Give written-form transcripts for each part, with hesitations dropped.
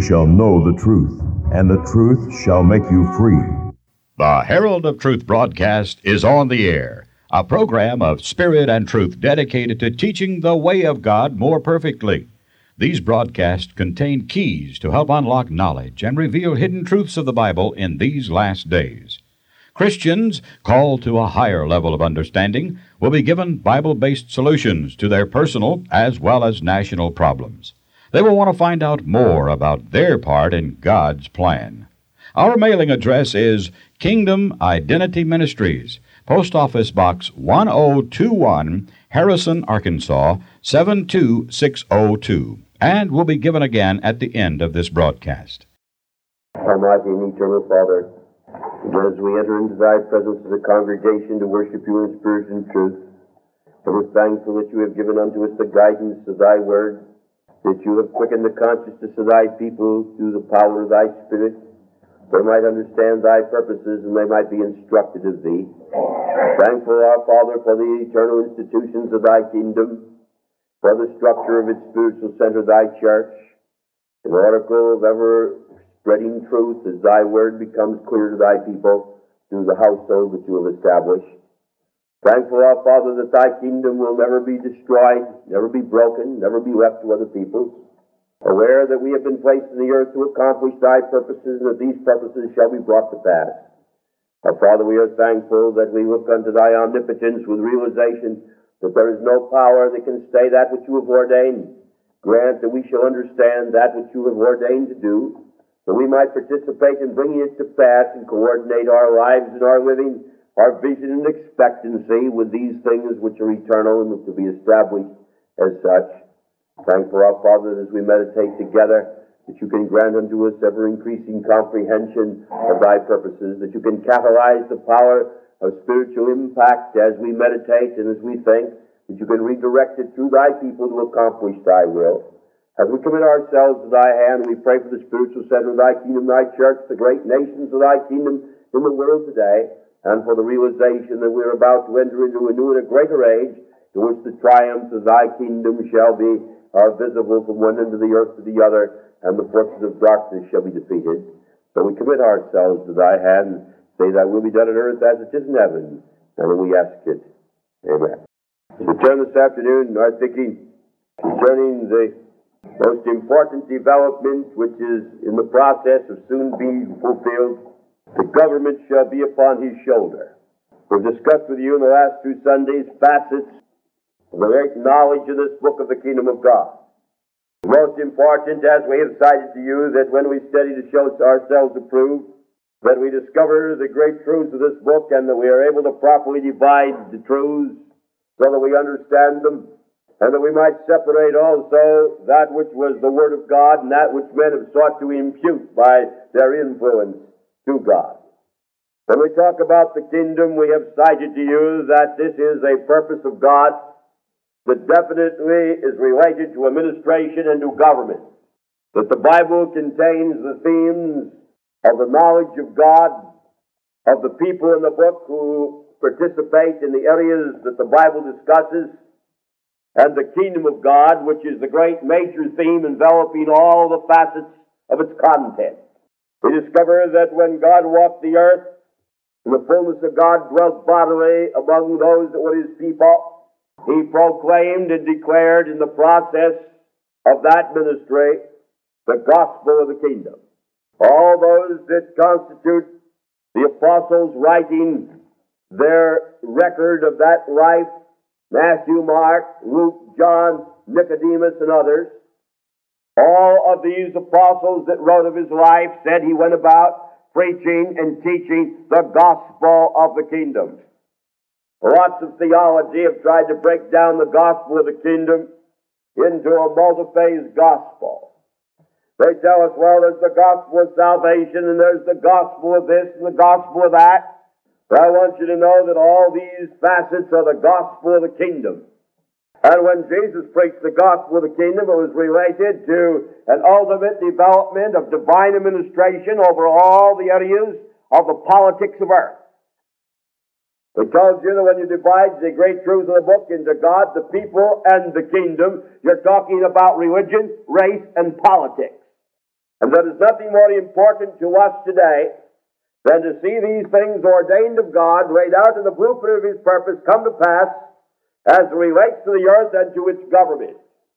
shall know the truth, and the truth shall make you free. The Herald of Truth broadcast is on the air, a program of spirit and truth dedicated to teaching the way of God more perfectly. These broadcasts contain keys to help unlock knowledge and reveal hidden truths of the Bible in these last days. Christians called to a higher level of understanding will be given Bible-based solutions to their personal as well as national problems. They will want to find out more about their part in God's plan. Our mailing address is Kingdom Identity Ministries, Post Office Box 1021, Harrison, Arkansas 72602, and will be given again at the end of this broadcast. Almighty and eternal Father, as we enter into Thy presence as a congregation to worship You in spirit and truth, and we're thankful that You have given unto us the guidance of Thy Word, that You have quickened the consciousness of Thy people through the power of Thy Spirit, they might understand Thy purposes and they might be instructed of Thee. Thankful, our Father, for the eternal institutions of Thy kingdom, for the structure of its spiritual center, Thy church, an oracle of ever-spreading truth as Thy word becomes clear to Thy people through the household that You have established. Thankful, our Father, that Thy kingdom will never be destroyed, never be broken, never be left to other peoples. Aware that we have been placed in the earth to accomplish Thy purposes, and that these purposes shall be brought to pass. Our Father, we are thankful that we look unto Thy omnipotence with realization that there is no power that can stay that which You have ordained. Grant that we shall understand that which You have ordained to do, that we might participate in bringing it to pass and coordinate our lives and our living, our vision and expectancy with these things which are eternal and to be established as such. Thankful, our Father, that as we meditate together, that You can grant unto us ever-increasing comprehension of Thy purposes, that You can catalyze the power of spiritual impact as we meditate and as we think, that You can redirect it through Thy people to accomplish Thy will. As we commit ourselves to Thy hand, we pray for the spiritual center of Thy kingdom, Thy church, the great nations of Thy kingdom in the world today, and for the realization that we are about to enter into a new and a greater age, in which the triumphs of Thy kingdom shall be visible from one end of the earth to the other, and the forces of darkness shall be defeated. So we commit ourselves to Thy hand, and say Thy will be done on earth as it is in heaven, and we ask it. Amen. We turn this afternoon our thinking concerning the most important development which is in the process of soon being fulfilled. The government shall be upon His shoulder. We've discussed with you in the last 2 Sundays facets of the great knowledge of this book of the kingdom of God. The most important, as we have cited to you, that when we study to show ourselves approved, that we discover the great truths of this book and that we are able to properly divide the truths so that we understand them, and that we might separate also that which was the Word of God and that which men have sought to impute by their influence to God. When we talk about the kingdom, we have cited to you that this is a purpose of God that definitely is related to administration and to government. That the Bible contains the themes of the knowledge of God, of the people in the book who participate in the areas that the Bible discusses, and the kingdom of God, which is the great major theme enveloping all the facets of its content. We discover that when God walked the earth, and the fullness of God dwelt bodily among those that were His people, He proclaimed and declared in the process of that ministry the gospel of the kingdom. All those that constitute the apostles writing their record of that life, Matthew, Mark, Luke, John, Nicodemus, and others, all of these apostles that wrote of His life said He went about preaching and teaching the gospel of the kingdom. Lots of theology have tried to break down the gospel of the kingdom into a multi-phase gospel. They tell us, well, there's the gospel of salvation, and there's the gospel of this and the gospel of that. But I want you to know that all these facets are the gospel of the kingdom. And when Jesus preached the gospel of the kingdom, it was related to an ultimate development of divine administration over all the areas of the politics of earth. We told you that when you divide the great truths of the book into God, the people, and the kingdom, you're talking about religion, race, and politics. And there is nothing more important to us today than to see these things ordained of God, laid out in the blueprint of His purpose, come to pass as it relates to the earth and to its government.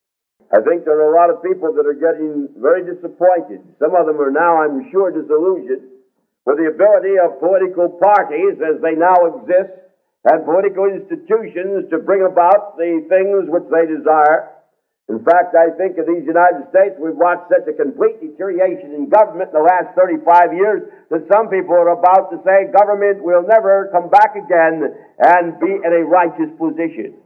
I think there are a lot of people that are getting very disappointed. Some of them are now, I'm sure, disillusioned with the ability of political parties as they now exist and political institutions to bring about the things which they desire. In fact, I think in these United States we've watched such a complete deterioration in government in the last 35 years that some people are about to say government will never come back again and be in a righteous position.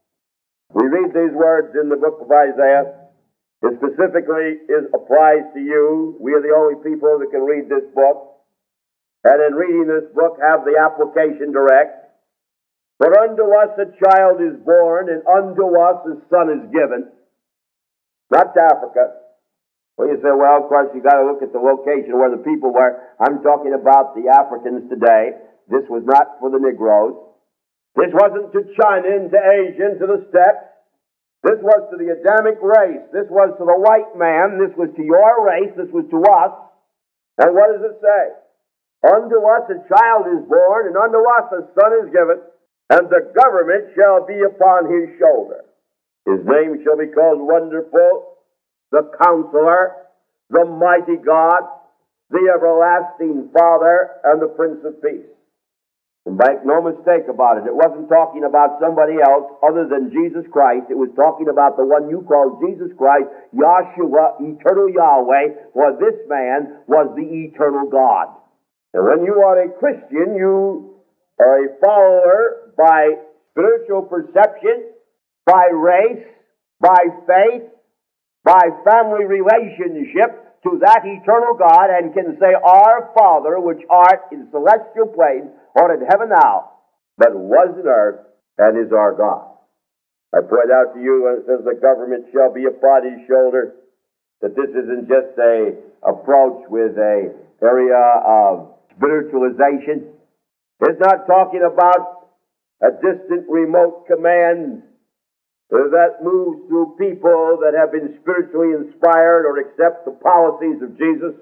We read these words in the book of Isaiah. It specifically applies to you. We are the only people that can read this book. And in reading this book have the application direct. For unto us a child is born, and unto us a son is given. Not to Africa. Well, you say, well, of course, you got to look at the location where the people were. I'm talking about the Africans today. This was not for the Negroes. This wasn't to China and to Asia and to the steppes. This was to the Adamic race. This was to the white man. This was to your race. This was to us. And what does it say? Unto us a child is born, and unto us a son is given, and the government shall be upon his shoulder. His name shall be called Wonderful, the Counselor, the Mighty God, the Everlasting Father, and the Prince of Peace. And make no mistake about it, it wasn't talking about somebody else other than Jesus Christ. It was talking about the one you call Jesus Christ, Yahshua, Eternal Yahweh, for this man was the eternal God. And when you are a Christian, you are a follower by spiritual perception, by race, by faith, by family relationship to that eternal God, and can say, Our Father, which art in celestial places, or in heaven now, but was in earth, and is our God. I point out to you when it says the government shall be upon his shoulder, that this isn't just a approach with a area of spiritualization. It's not talking about a distant remote command that moves through people that have been spiritually inspired or accept the policies of Jesus.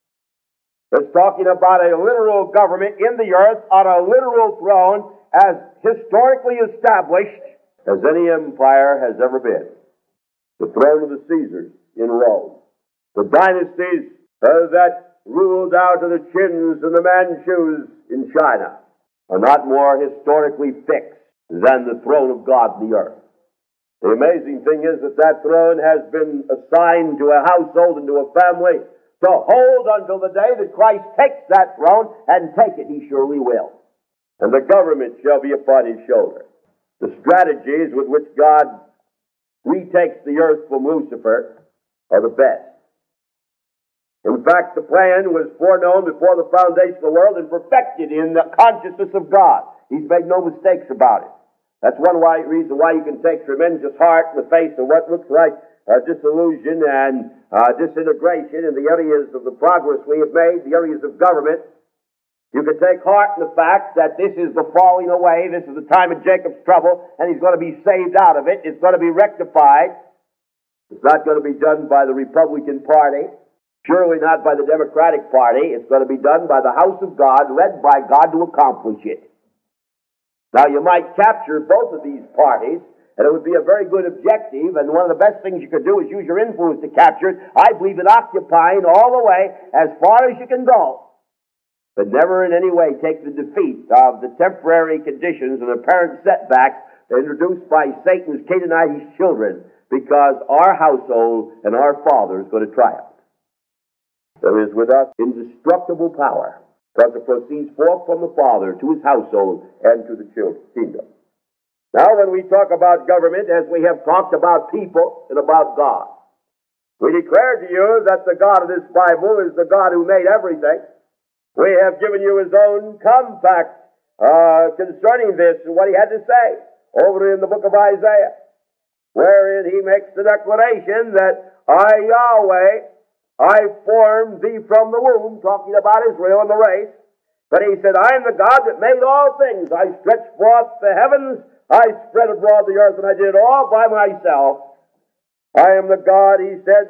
It's talking about a literal government in the earth on a literal throne as historically established as any empire has ever been. The throne of the Caesars in Rome. The dynasties that ruled out of the Qins and the Manchus in China are not more historically fixed than the throne of God in the earth. The amazing thing is that that throne has been assigned to a household and to a family to hold until the day that Christ takes that throne, and take it he surely will. And the government shall be upon his shoulder. The strategies with which God retakes the earth from Lucifer are the best. In fact, the plan was foreknown before the foundation of the world and perfected in the consciousness of God. He's made no mistakes about it. That's one reason why you can take tremendous heart in the face of what looks like disillusion and disintegration in the areas of the progress we have made, the areas of government. You can take heart in the fact that this is the falling away, this is the time of Jacob's trouble, and he's going to be saved out of it. It's going to be rectified. It's not going to be done by the Republican Party, surely not by the Democratic Party. It's going to be done by the house of God, led by God to accomplish it. Now, you might capture both of these parties, and it would be a very good objective, and one of the best things you could do is use your influence to capture it. I believe in occupying all the way as far as you can go, but never in any way take the defeat of the temporary conditions and apparent setbacks introduced by Satan's Canaanite children, because our household and our Father is going to triumph. There is with us indestructible power, because it proceeds forth from the Father to his household and to the children's kingdom. Now, when we talk about government, as we have talked about people and about God, we declare to you that the God of this Bible is the God who made everything. We have given you his own compact concerning this and what he had to say over in the book of Isaiah, wherein he makes the declaration that I, Yahweh, I formed thee from the womb, talking about Israel and the race. But he said, I am the God that made all things. I stretched forth the heavens, I spread abroad the earth, and I did it all by myself. I am the God, he said,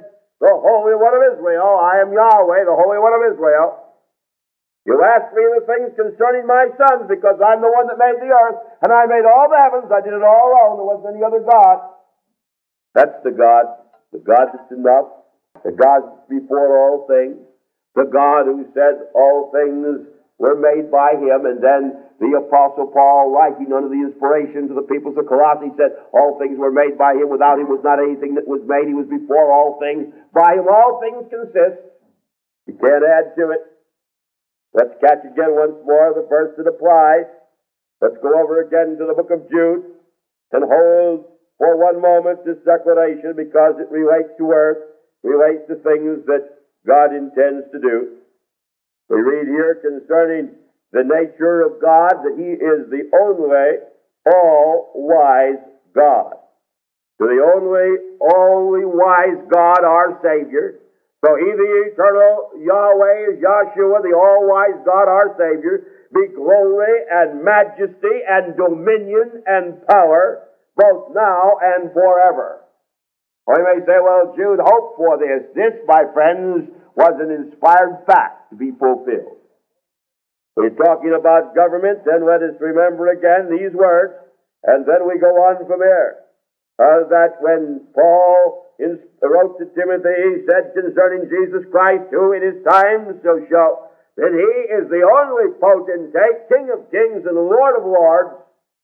the Holy One of Israel. I am Yahweh, the Holy One of Israel. You ask me the things concerning my sons, because I'm the one that made the earth, and I made all the heavens. I did it all alone. There wasn't any other God. That's the God that's enough, the God that's before all things, the God who said all things were made by Him. And then the Apostle Paul, writing under the inspiration to the peoples of Colossae, said all things were made by Him. Without Him was not anything that was made. He was before all things. By Him all things consist. You can't add to it. Let's catch again once more the verse that applies. Let's go over again to the book of Jude and hold for one moment this declaration, because it relates to earth, relates to things that God intends to do. We read here concerning the nature of God that He is the only all-wise God. To the only wise God, our Savior. So He, the eternal Yahweh, is Yahshua, the all-wise God, our Savior, be glory and majesty and dominion and power, both now and forever. Or you may say, well, Jude hoped for this. This, my friends, was an inspired fact to be fulfilled. We're talking about government, then let us remember again these words, and then we go on from here. That when Paul wrote to Timothy, he said concerning Jesus Christ, who in His time shall show that He is the only potentate, King of kings and Lord of lords.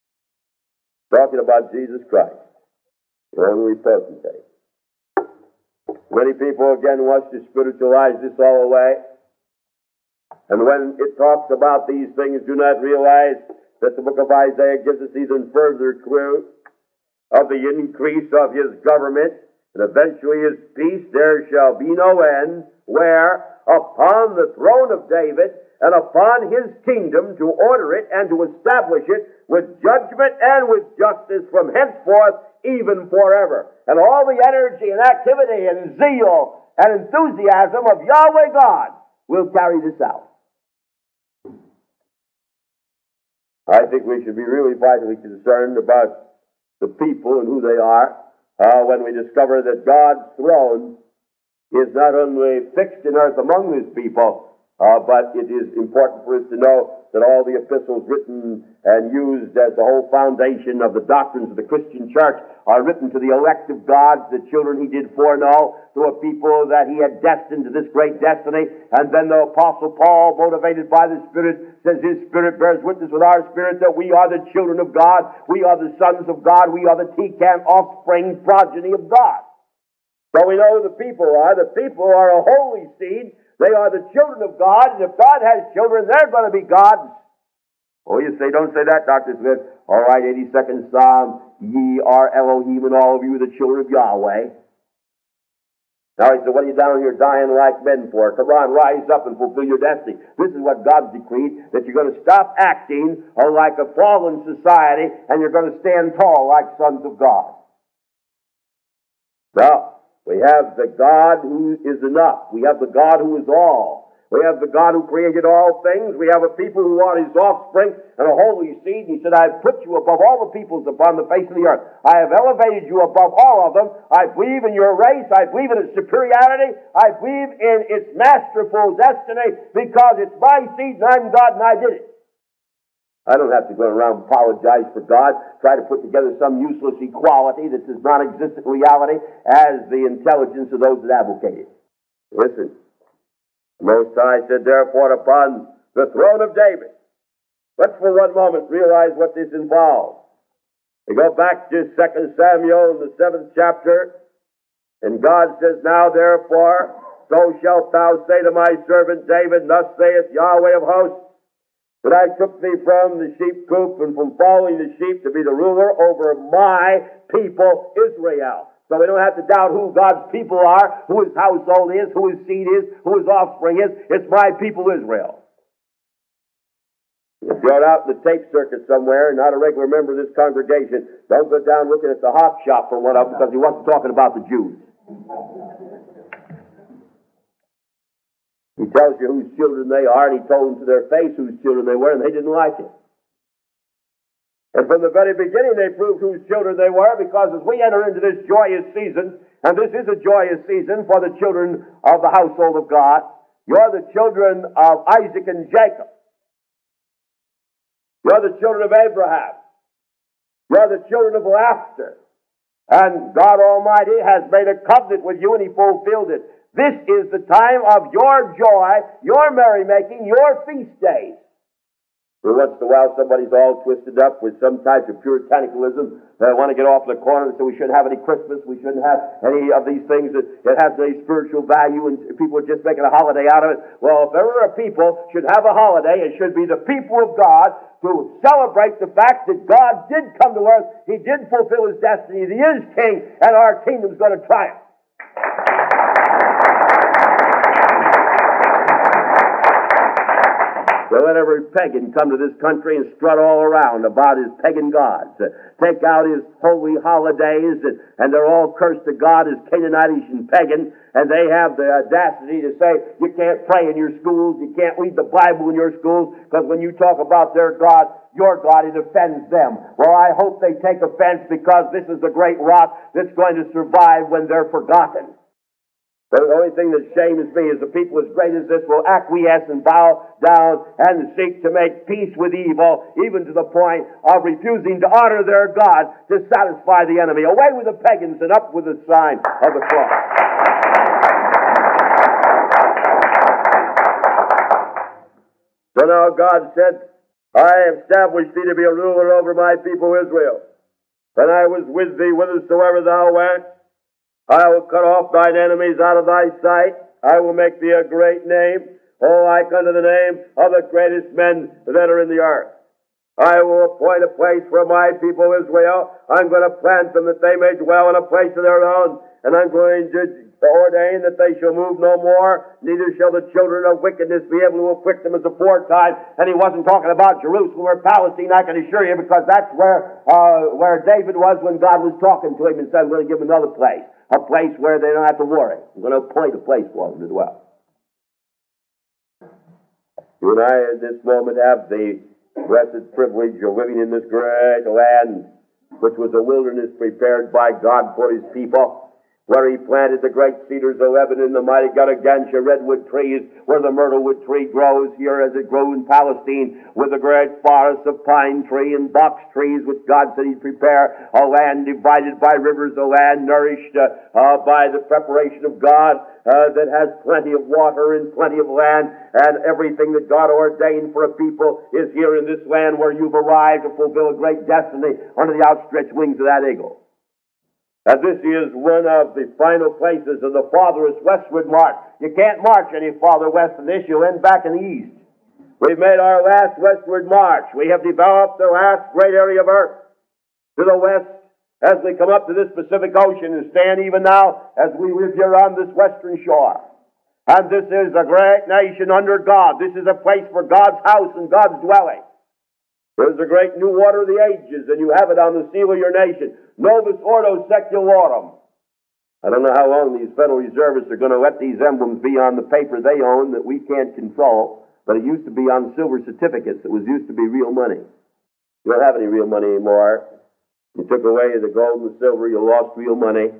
Talking about Jesus Christ, the only potentate. Many people again want to spiritualize this all away. And when it talks about these things, do not realize that the book of Isaiah gives us even further clue of the increase of His government, and eventually His peace. There shall be no end, where upon the throne of David and upon His kingdom, to order it and to establish it with judgment and with justice from henceforth even forever. And all the energy and activity and zeal and enthusiasm of Yahweh God will carry this out. I think we should be really vitally concerned about the people and who they are, when we discover that God's throne is not only fixed in earth among His people, but it is important for us to know that all the epistles written and used as the whole foundation of the doctrines of the Christian church are written to the elect of God, the children He did foreknow, to a people that He had destined to this great destiny. And then the Apostle Paul, motivated by the Spirit, says His Spirit bears witness with our spirit that we are the children of God, we are the sons of God, we are the Tecan offspring progeny of God. So we know who the people are. The people are a holy seed. They are the children of God, and if God has children, they're going to be God's. Oh, you say, don't say that, Dr. Smith. All right, 82nd Psalm, ye are Elohim, and all of you the children of Yahweh. Now he said, what are you down here dying like men for? Come on, rise up and fulfill your destiny. This is what God's decreed, that you're going to stop acting like a fallen society, and you're going to stand tall like sons of God. Now, we have the God who is enough. We have the God who is all. We have the God who created all things. We have a people who are His offspring and a holy seed. And He said, I have put you above all the peoples upon the face of the earth. I have elevated you above all of them. I believe in your race. I believe in its superiority. I believe in its masterful destiny, because it's my seed and I'm God and I did it. I don't have to go around and apologize for God, try to put together some useless equality that does not exist in reality as the intelligence of those that advocate it. Listen, the Most High said, therefore, upon the throne of David. Let's for one moment realize what this involves. We go back to 2 Samuel in the 7th chapter, and God says, now therefore, so shalt thou say to my servant David, thus saith Yahweh of hosts, that I took thee from the sheep coop and from following the sheep to be the ruler over my people Israel. So we don't have to doubt who God's people are, who His household is, who His seed is, who His offspring is. It's my people Israel. If you're out in the tape circuit somewhere and not a regular member of this congregation, don't go down looking at the hop shop for one of them, because he wasn't talking about the Jews. He tells you whose children they are, and He told them to their face whose children they were, and they didn't like it. And from the very beginning, they proved whose children they were, because as we enter into this joyous season, And this is a joyous season for the children of the household of God. You're the children of Isaac and Jacob. You're the children of Abraham. You're the children of laughter. And God Almighty has made a covenant with you, and He fulfilled it. This is the time of your joy, your merrymaking, your feast days. Every once in a while, somebody's all twisted up with some type of puritanicalism. They want to get off the corner and say we shouldn't have any Christmas, we shouldn't have any of these things that has any spiritual value, and people are just making a holiday out of it. Well, if ever a people should have a holiday, it should be the people of God to celebrate the fact that God did come to earth, He did fulfill His destiny, He is King, and our kingdom's going to triumph. So let every pagan come to this country and strut all around about his pagan gods. Take out his holy holidays, and they're all cursed to God as Canaanitish and pagan, and they have the audacity to say, you can't pray in your schools, you can't read the Bible in your schools, because when you talk about their God, your God, it offends them. Well, I hope they take offense, because this is the great rot that's going to survive when they're forgotten. The only thing that shames me is the people as great as this will acquiesce and bow down and seek to make peace with evil, even to the point of refusing to honor their God to satisfy the enemy. Away with the pagans and up with the sign of the cross. So now God said, I have established thee to be a ruler over my people Israel. And I was with thee whithersoever thou went. I will cut off thine enemies out of thy sight. I will make thee a great name, like unto the name of the greatest men that are in the earth. I will appoint a place for my people Israel. I'm going to plant them that they may dwell in a place of their own. And I'm going to ordain that they shall move no more, neither shall the children of wickedness be able to afflict them as aforetime. And he wasn't talking about Jerusalem or Palestine, I can assure you, because that's where David was when God was talking to him and said, I'm going to give him another place, a place where they don't have to worry. I'm going to appoint a place for them to dwell. You and I, at this moment, have the blessed privilege of living in this great land, which was a wilderness prepared by God for His people, where He planted the great cedars of Lebanon, the mighty Gadagantia redwood trees, where the myrtlewood tree grows here as it grew in Palestine, with the great forests of pine tree and box trees, which God said He'd prepare, a land divided by rivers, a land nourished by the preparation of God, that has plenty of water and plenty of land, and everything that God ordained for a people is here in this land where you've arrived to fulfill a great destiny under the outstretched wings of that eagle. And this is one of the final places of the farthest westward march. You can't march any farther west than this. You'll end back in the east. We've made our last westward march. We have developed the last great area of earth to the west as we come up to this Pacific Ocean and stand even now as we live here on this western shore. And this is a great nation under God. This is a place for God's house and God's dwelling. There's a great new order of the ages, and you have it on the seal of your nation. Novus Ordo Secularum. I don't know how long these Federal Reservists are going to let these emblems be on the paper they own that we can't control, but it used to be on silver certificates. It was used to be real money. You don't have any real money anymore. You took away the gold and the silver, you lost real money.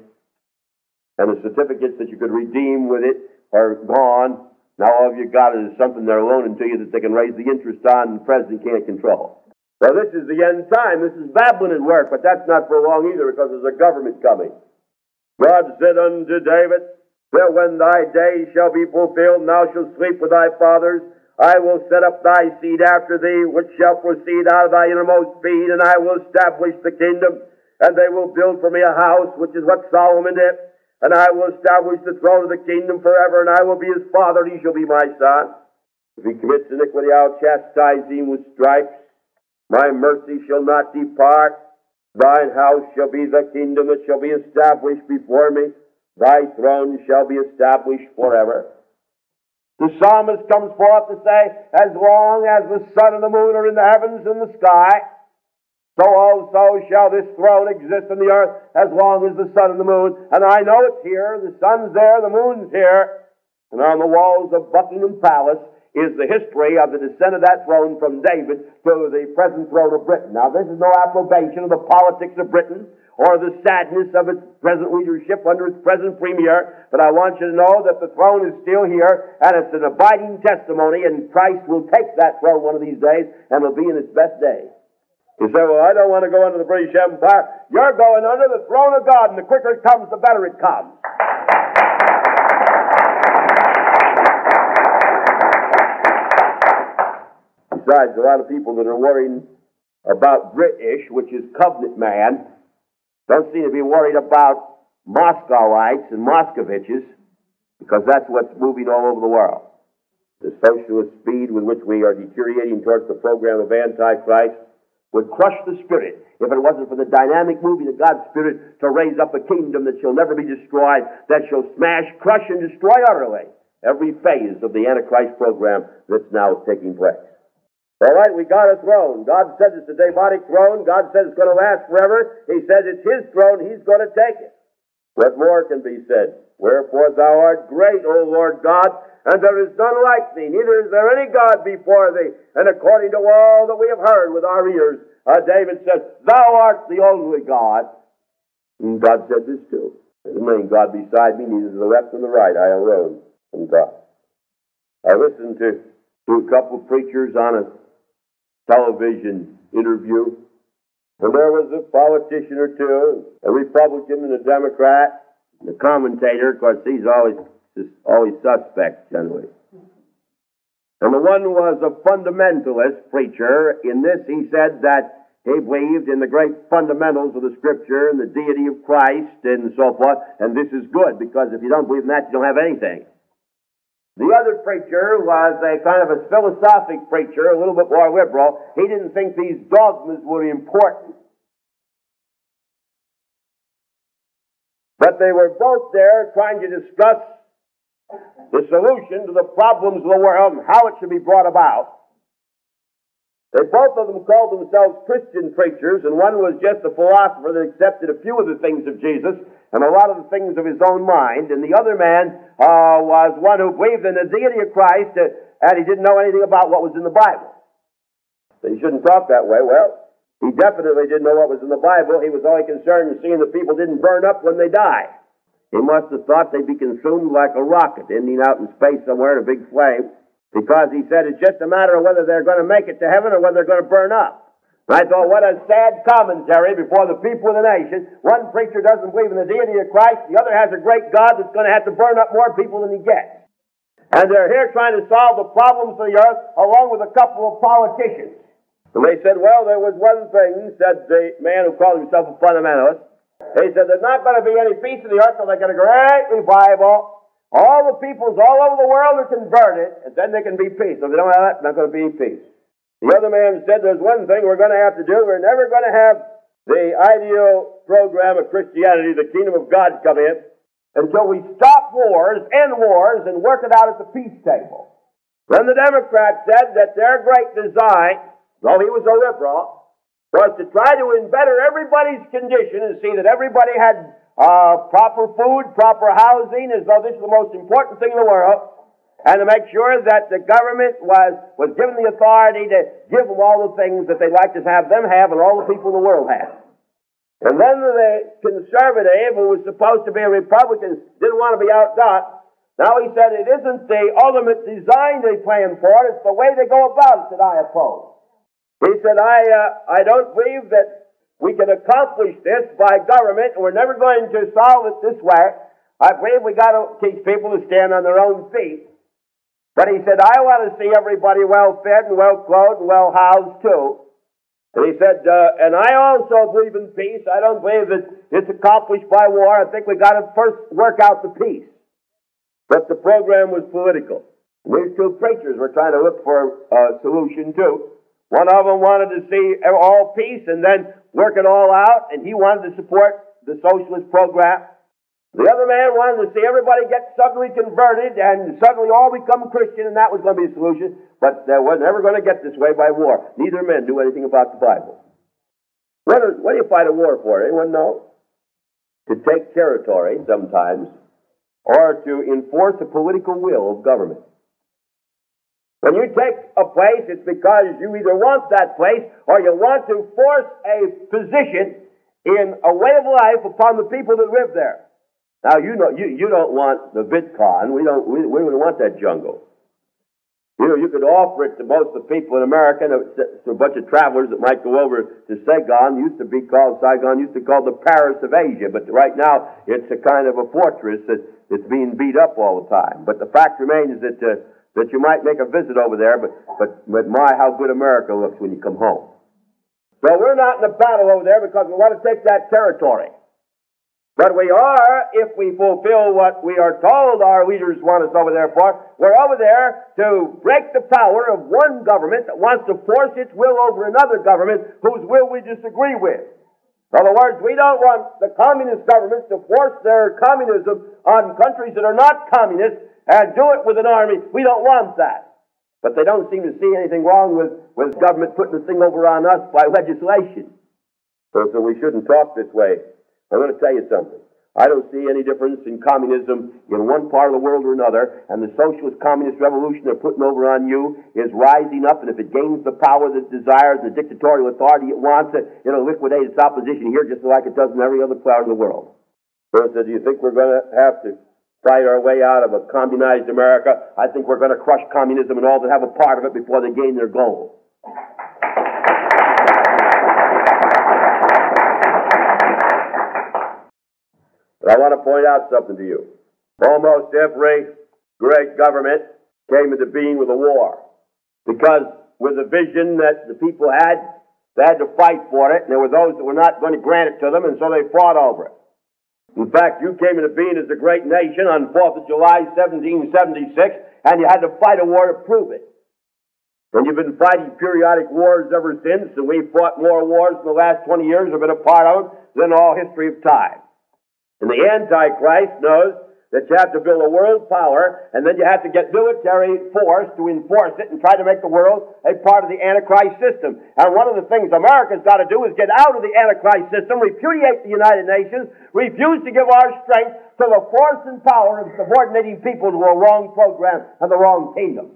And the certificates that you could redeem with it are gone. Now all you got is something they're loaning to you that they can raise the interest on and the president can't control. Well, this is the end time. This is Babylon at work, but that's not for long either, because there's a government coming. God said unto David, that when thy days shall be fulfilled, and thou shalt sleep with thy fathers, I will set up thy seed after thee, which shall proceed out of thy innermost being, and I will establish the kingdom, and they will build for me a house, which is what Solomon did, and I will establish the throne of the kingdom forever, and I will be his father, and he shall be my son. If he commits iniquity, I'll chastise him with stripes. My mercy shall not depart. Thine house shall be the kingdom that shall be established before me. Thy throne shall be established forever. The psalmist comes forth to say, as long as the sun and the moon are in the heavens and the sky, so also shall this throne exist in the earth as long as the sun and the moon. And I know it's here. The sun's there, the moon's here. And on the walls of Buckingham Palace is the history of the descent of that throne from David to the present throne of Britain. Now, this is no approbation of the politics of Britain or the sadness of its present leadership under its present premier, but I want you to know that the throne is still here, and it's an abiding testimony, and Christ will take that throne one of these days, and it'll be in its best day. You say, well, I don't want to go under the British Empire. You're going under the throne of God, and the quicker it comes, the better it comes. Besides, a lot of people that are worrying about British, which is covenant man, don't seem to be worried about Moscowites and Moscoviches, because that's what's moving all over the world. The socialist speed with which we are deteriorating towards the program of Antichrist would crush the Spirit if it wasn't for the dynamic moving of God's Spirit to raise up a kingdom that shall never be destroyed, that shall smash, crush, and destroy utterly every phase of the Antichrist program that's now taking place. All right, we got a throne. God said it's a Davidic throne. God said it's going to last forever. He says it's His throne. He's going to take it. What more can be said? Wherefore thou art great, O Lord God, and there is none like thee. Neither is there any God before thee. And according to all that we have heard with our ears, David says, thou art the only God. And God said this too. There is no God beside me, neither to the left nor the right. I alone am God. I listened to a couple of preachers on a television interview, and there was a politician or two, a Republican and a Democrat, the commentator, of course, he's always suspect, generally. And the one was a fundamentalist preacher. In this, he said that he believed in the great fundamentals of the Scripture and the deity of Christ and so forth, and this is good, because if you don't believe in that, you don't have anything. The other preacher was a kind of a philosophic preacher, a little bit more liberal. He didn't think these dogmas were important. But they were both there trying to discuss the solution to the problems of the world and how it should be brought about. Both of them called themselves Christian preachers, and one was just a philosopher that accepted a few of the things of Jesus and a lot of the things of his own mind, and the other man was one who believed in the deity of Christ, and he didn't know anything about what was in the Bible. So you shouldn't talk that way. Well, he definitely didn't know what was in the Bible. He was only concerned with seeing that people didn't burn up when they die. He must have thought they'd be consumed like a rocket, ending out in space somewhere in a big flame, because he said it's just a matter of whether they're going to make it to heaven or whether they're going to burn up. And I thought, what a sad commentary before the people of the nation. One preacher doesn't believe in the deity of Christ, the other has a great God that's going to have to burn up more people than he gets. And they're here trying to solve the problems of the earth along with a couple of politicians. And they said, well, there was one thing, said the man who called himself a fundamentalist. He said, there's not going to be any peace in the earth until they get a great revival. All the peoples all over the world are converted, and then there can be peace. If they don't have that, there's not going to be peace. The other man said, there's one thing we're going to have to do. We're never going to have the ideal program of Christianity, the kingdom of God, come in until we stop wars, end wars, and work it out at the peace table. Then the Democrats said that their great design, though he was a liberal, was to try to better everybody's condition and see that everybody had proper food, proper housing, as though this is the most important thing in the world, and to make sure that the government was given the authority to give them all the things that they'd like to have them have and all the people in the world have. And then the conservative, who was supposed to be a Republican, didn't want to be outdone. Now he said it isn't the ultimate design they plan for, it's the way they go about it that I oppose. He said, I don't believe that we can accomplish this by government, and we're never going to solve it this way. I believe we got to teach people to stand on their own feet. But he said, I want to see everybody well fed and well clothed and well housed too. And he said, and I also believe in peace. I don't believe that it's accomplished by war. I think we got to first work out the peace. But the program was political. These two preachers were trying to look for a solution too. One of them wanted to see all peace and then work it all out, and he wanted to support the socialist program. The other man wanted to see everybody get suddenly converted and suddenly all become Christian, and that was going to be the solution. But they were never going to get this way by war. Neither men knew anything about the Bible. What do you fight a war for? Anyone know? To take territory sometimes, or to enforce the political will of government. When you take a place, it's because you either want that place or you want to force a position in a way of life upon the people that live there. Now, you know, you don't want the VidCon. We don't want that jungle. You know, you could offer it to most of the people in America, and to a bunch of travelers that might go over to Saigon. Saigon used to be called the Paris of Asia, but right now it's a kind of a fortress that's being beat up all the time. But the fact remains that you might make a visit over there, but my, how good America looks when you come home. So we're not in a battle over there because we want to take that territory. But we are, if we fulfill what we are told our leaders want us over there for, we're over there to break the power of one government that wants to force its will over another government whose will we disagree with. In other words, we don't want the communist governments to force their communism on countries that are not communist and do it with an army. We don't want that. But they don't seem to see anything wrong with government putting the thing over on us by legislation. So we shouldn't talk this way. I'm going to tell you something. I don't see any difference in communism in one part of the world or another, and the socialist communist revolution they're putting over on you is rising up, and if it gains the power that it desires, the dictatorial authority it wants, it'll liquidate its opposition here just like it does in every other part of the world. So do you think we're going to have to fight our way out of a communized America? I think we're going to crush communism and all that have a part of it before they gain their goal. But I want to point out something to you. Almost every great government came into being with a war. Because with the vision that the people had, they had to fight for it, and there were those that were not going to grant it to them, and so they fought over it. In fact, you came into being as a great nation on 4th of July, 1776, and you had to fight a war to prove it. And you've been fighting periodic wars ever since, and we've fought more wars in the last 20 years, have been a part of them, than all history of time. And the Antichrist knows that you have to build a world power, and then you have to get military force to enforce it and try to make the world a part of the Antichrist system. And one of the things America's got to do is get out of the Antichrist system, repudiate the United Nations, refuse to give our strength to the force and power of subordinating people to a wrong program and the wrong kingdom.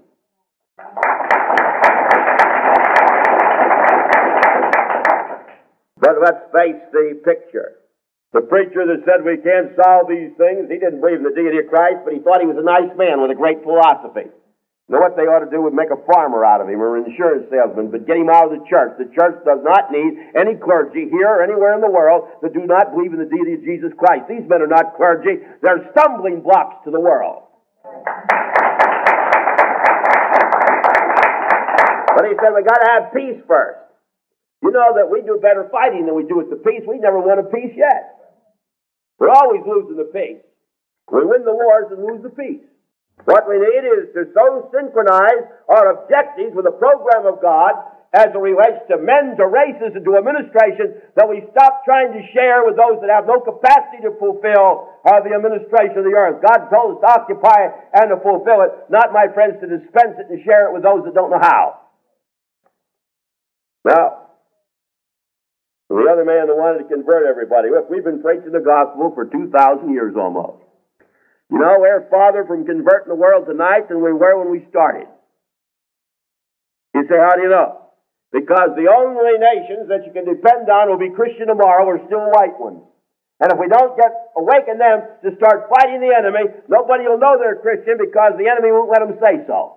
But let's face the picture. The preacher that said we can't solve these things, he didn't believe in the deity of Christ, but he thought he was a nice man with a great philosophy. You know what they ought to do would make a farmer out of him or an insurance salesman, but get him out of the church. The church does not need any clergy here or anywhere in the world that do not believe in the deity of Jesus Christ. These men are not clergy. They're stumbling blocks to the world. But he said we got to have peace first. You know that we do better fighting than we do with the peace. We never won a peace yet. We're always losing the peace. We win the wars and lose the peace. What we need is to so synchronize our objectives with the program of God as it relates to men, to races, and to administration that we stop trying to share with those that have no capacity to fulfill the administration of the earth. God told us to occupy it and to fulfill it, not, my friends, to dispense it and share it with those that don't know how. Now, the other man that wanted to convert everybody. Look, we've been preaching the gospel for 2,000 years almost. You know, we're farther from converting the world tonight than we were when we started. You say, how do you know? Because the only nations that you can depend on will be Christian tomorrow are still white ones. And if we don't awaken them to start fighting the enemy, nobody will know they're Christian because the enemy won't let them say so.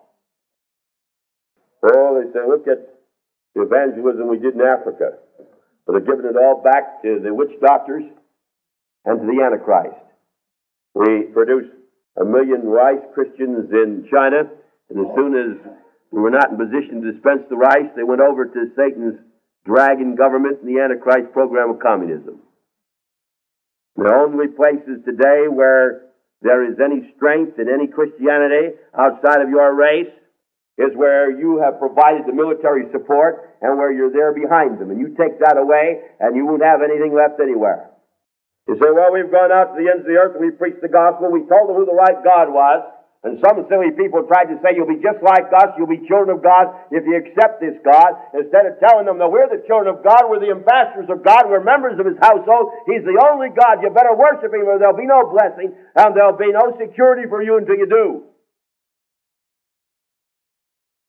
Oh, they say, look at the evangelism we did in Africa. But they're giving it all back to the witch doctors and to the Antichrist. We produced 1 million rice Christians in China, and as soon as we were not in position to dispense the rice, they went over to Satan's dragon government and the Antichrist program of communism. The only places today where there is any strength in any Christianity outside of your race is where you have provided the military support and where you're there behind them. And you take that away, and you won't have anything left anywhere. You say, well, we've gone out to the ends of the earth and we preached the gospel. We told them who the right God was. And some silly people tried to say, you'll be just like us, you'll be children of God if you accept this God. Instead of telling them that we're the children of God, we're the ambassadors of God, we're members of His household, He's the only God, you better worship Him or there'll be no blessing and there'll be no security for you until you do.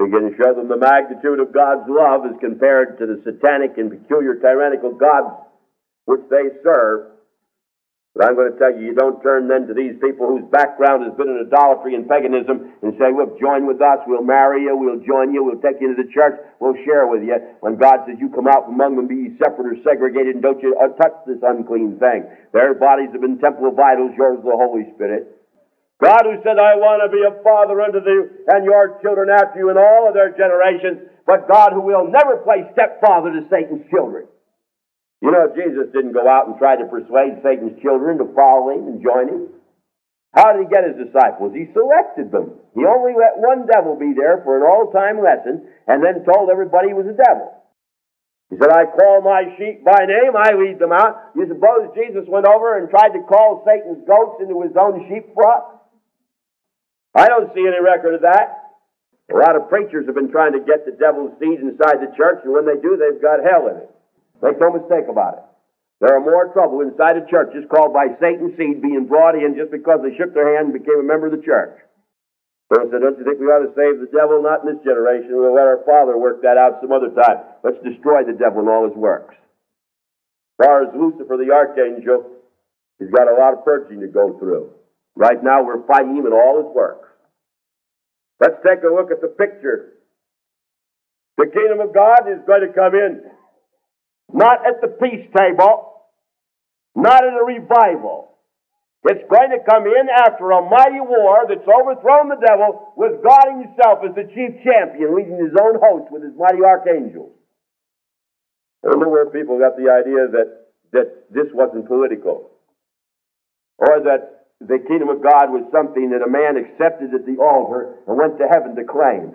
We can show them the magnitude of God's love as compared to the satanic and peculiar tyrannical gods which they serve. But I'm going to tell you, you don't turn then to these people whose background has been in idolatry and paganism and say, well, join with us, we'll marry you, we'll join you, we'll take you to the church, we'll share with you. When God says you come out from among them, be ye separate or segregated, and don't you touch this unclean thing. Their bodies have been temple of idols, yours is the Holy Spirit. God who said, I want to be a father unto thee and your children after you in all of their generations, but God who will never play stepfather to Satan's children. You know, Jesus didn't go out and try to persuade Satan's children to follow him and join him. How did he get his disciples? He selected them. He only let one devil be there for an all-time lesson and then told everybody he was a devil. He said, I call my sheep by name, I lead them out. You suppose Jesus went over and tried to call Satan's goats into his own sheep flock? I don't see any record of that. A lot of preachers have been trying to get the devil's seed inside the church, and when they do, they've got hell in it. Make no mistake about it. There are more trouble inside of churches called by Satan's seed being brought in just because they shook their hand and became a member of the church. So I said, don't you think we ought to save the devil? Not in this generation. We'll let our Father work that out some other time. Let's destroy the devil and all his works. As far as Lucifer the archangel, he's got a lot of purging to go through. Right now we're fighting him in all his works. Let's take a look at the picture. The kingdom of God is going to come in not at the peace table, not at a revival. It's going to come in after a mighty war that's overthrown the devil, with God himself as the chief champion, leading his own host with his mighty archangels. I don't know where people got the idea that this wasn't political, or that the kingdom of God was something that a man accepted at the altar and went to heaven to claim.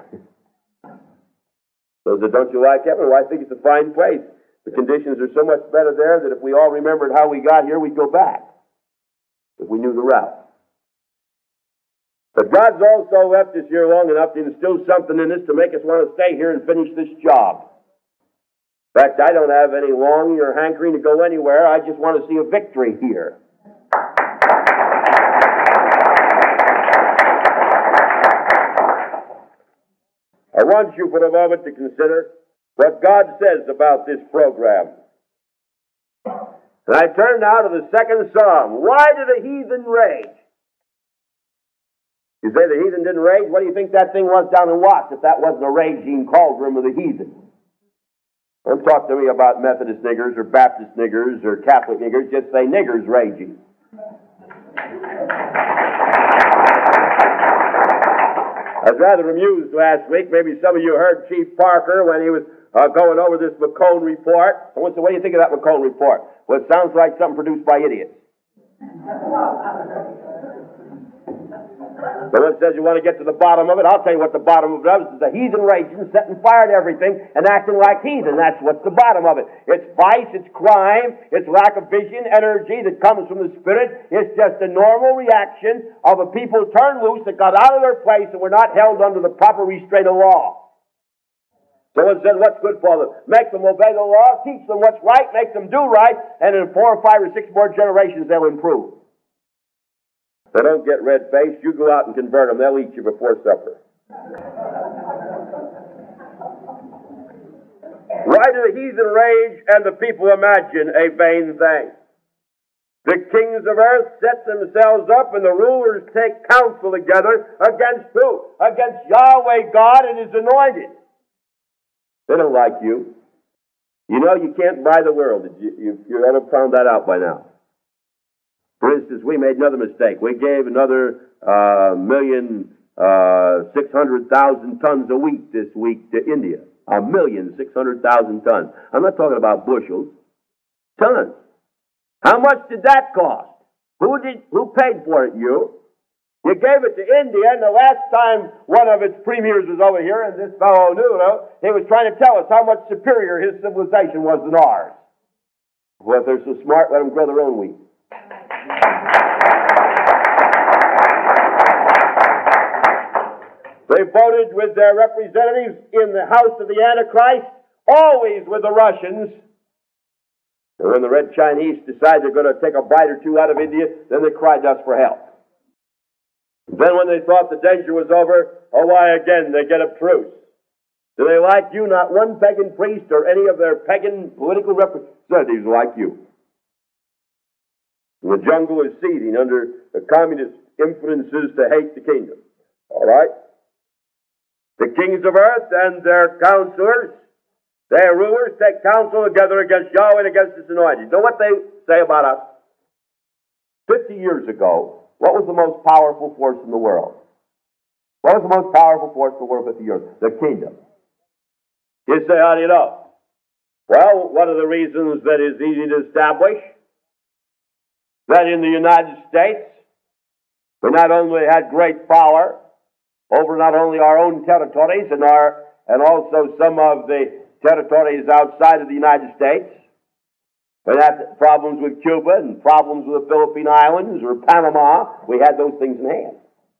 So don't you like heaven? Well, I think it's a fine place. The conditions are so much better there that if we all remembered how we got here, we'd go back, if we knew the route. But God's also left us here long enough to instill something in us to make us want to stay here and finish this job. In fact, I don't have any longing or hankering to go anywhere. I just want to see a victory here. I want you for a moment to consider what God says about this program. And I turn now to the second psalm. Why do the heathen rage? You say the heathen didn't rage? What do you think that thing was down in Watts if that wasn't a raging cauldron of the heathen? Don't talk to me about Methodist niggers or Baptist niggers or Catholic niggers. Just say niggers raging. I was rather amused last week. Maybe some of you heard Chief Parker when he was going over this McCone report. Someone said, what do you think of that McCone report? Well, it sounds like something produced by idiots. Someone says you want to get to the bottom of it. I'll tell you what the bottom of it is. It's a heathen raging, setting fire to everything, and acting like heathen. That's what's the bottom of it. It's vice, it's crime, it's lack of vision, energy that comes from the Spirit. It's just a normal reaction of a people turned loose that got out of their place and were not held under the proper restraint of law. Someone said, what's good for them? Make them obey the law, teach them what's right, make them do right, and in 4 or 5 or 6 more generations they'll improve. They don't get red-faced. You go out and convert them. They'll eat you before supper. Why do the heathen rage and the people imagine a vain thing? The kings of earth set themselves up and the rulers take counsel together against who? Against Yahweh God and His anointed. They don't like you. You know you can't buy the world. You ever found that out by now? For instance, we made another mistake. We gave another 1,600,000 tons a week this week to India. 1,600,000 tons. I'm not talking about bushels. Tons. How much did that cost? Who paid for it? You. You gave it to India, and the last time one of its premiers was over here, and this fellow knew, he was trying to tell us how much superior his civilization was than ours. Well, if they're so smart, let them grow their own wheat. They voted with their representatives in the house of the Antichrist, always with the Russians. And when the Red Chinese decide they're going to take a bite or two out of India, then they cried to us for help. Then when they thought the danger was over, oh, why again, they get a truce. Do they like you? Not one pagan priest or any of their pagan political representatives like you. And the jungle is seething under the communist influences to hate the kingdom. All right? The kings of earth and their counselors, their rulers, take counsel together against Yahweh and against His anointed. You know what they say about us? 50 years ago, what was the most powerful force in the world? What was the most powerful force in the world 50 years? The kingdom. You say, how do you know? Well, one of the reasons that is easy to establish that in the United States, we not only had great power over not only our own territories and also some of the territories outside of the United States. We had problems with Cuba and problems with the Philippine Islands or Panama. We had those things in hand.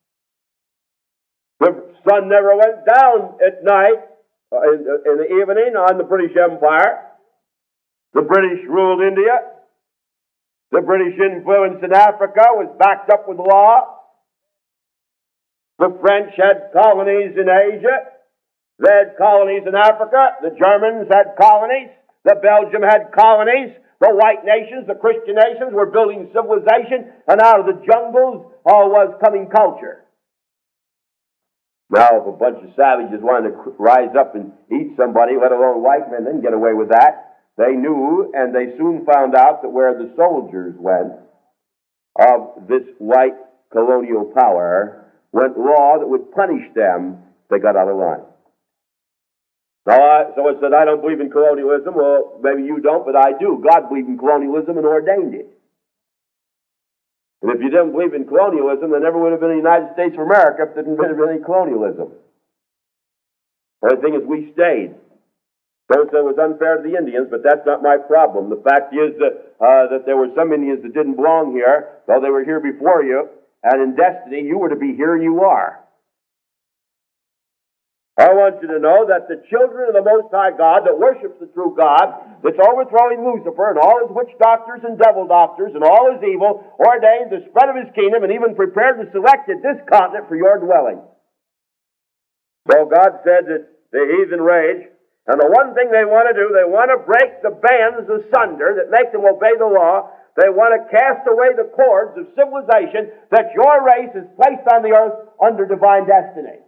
The sun never went down at night, in the evening, on the British Empire. The British ruled India. The British influence in Africa was backed up with law. The French had colonies in Asia. They had colonies in Africa. The Germans had colonies. The Belgium had colonies. The white nations, the Christian nations, were building civilization, and out of the jungles was coming culture. Now, if a bunch of savages wanted to rise up and eat somebody, let alone white men, didn't get away with that. They knew, and they soon found out that where the soldiers went of this white colonial power went law that would punish them if they got out of line. Now, someone said, I don't believe in colonialism. Well, maybe you don't, but I do. God believed in colonialism and ordained it. And if you didn't believe in colonialism, there never would have been a United States of America if there didn't have been any colonialism. The only thing is we stayed. Don't say it was unfair to the Indians, but that's not my problem. The fact is that there were some Indians that didn't belong here, though they were here before you, and in destiny you were to be here and you are. I want you to know that the children of the Most High God that worships the true God, that's overthrowing Lucifer and all his witch doctors and devil doctors and all his evil, ordained the spread of his kingdom and even prepared and selected this continent for your dwelling. So God said that the heathen rage, and the one thing they want to do, they want to break the bands asunder that make them obey the law. They want to cast away the cords of civilization that your race is placed on the earth under divine destiny.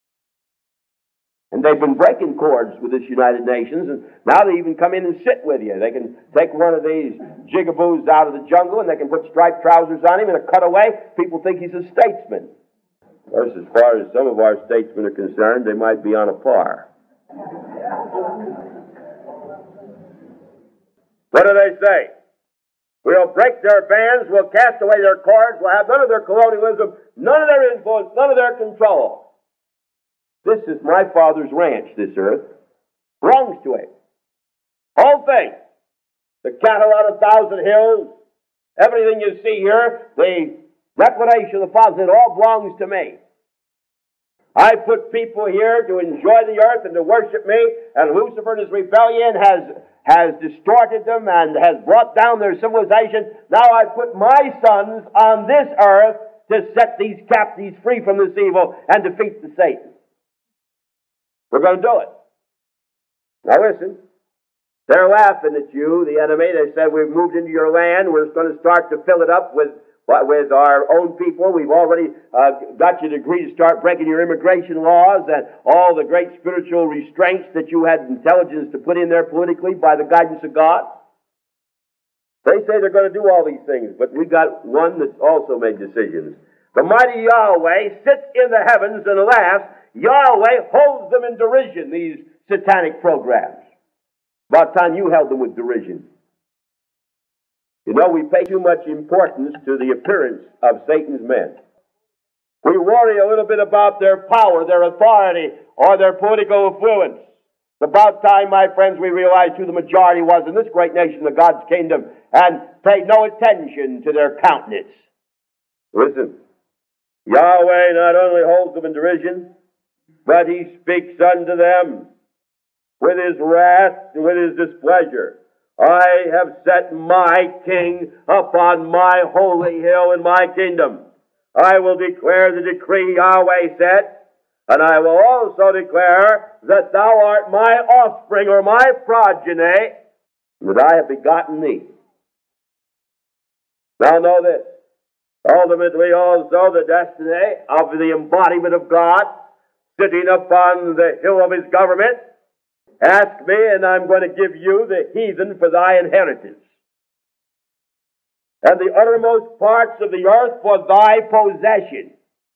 And they've been breaking cords with this United Nations, and now they even come in and sit with you. They can take one of these jigaboos out of the jungle, and they can put striped trousers on him and a cutaway. People think he's a statesman. Of course, as far as some of our statesmen are concerned, they might be on a par. What do they say? We'll break their bands, we'll cast away their cords, we'll have none of their colonialism, none of their influence, none of their control. This is my Father's ranch, this earth. Belongs to him. Whole thing. The cattle on 1,000 hills, everything you see here, the reclamation of the Father, it all belongs to me. I put people here to enjoy the earth and to worship me, and Lucifer in his rebellion has distorted them and has brought down their civilization. Now I put my sons on this earth to set these captives free from this evil and defeat the Satan. We're going to do it. Now listen. They're laughing at you, the enemy. They said, we've moved into your land. We're going to start to fill it up with our own people. We've already got you to agree to start breaking your immigration laws and all the great spiritual restraints that you had intelligence to put in there politically by the guidance of God. They say they're going to do all these things, but we got one that's also made decisions. The mighty Yahweh sits in the heavens and laughs. Yahweh holds them in derision, these satanic programs. About time you held them with derision. You know, we pay too much importance to the appearance of Satan's men. We worry a little bit about their power, their authority, or their political influence. It's about time, my friends, we realized who the majority was in this great nation of God's kingdom and paid no attention to their countenance. Listen, Yahweh not only holds them in derision, but He speaks unto them with His wrath and with His displeasure. I have set my king upon my holy hill in my kingdom. I will declare the decree Yahweh said. And I will also declare that thou art my offspring, or my progeny, that I have begotten thee. Now know this. Ultimately also the destiny of the embodiment of God, sitting upon the hill of his government. Ask me, and I'm going to give you the heathen for thy inheritance, and the uttermost parts of the earth for thy possession.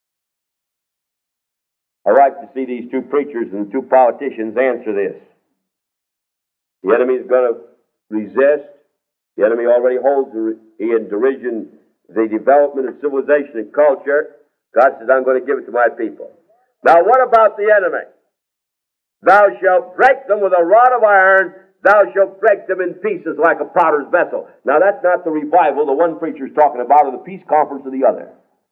I like to see these two preachers and two politicians answer this. The enemy is going to resist. The enemy already holds in derision the development of civilization and culture. God says, I'm going to give it to my people. Now, what about the enemy? Thou shalt break them with a rod of iron. Thou shalt break them in pieces like a potter's vessel. Now, that's not the revival the one preacher is talking about, or the peace conference of the other.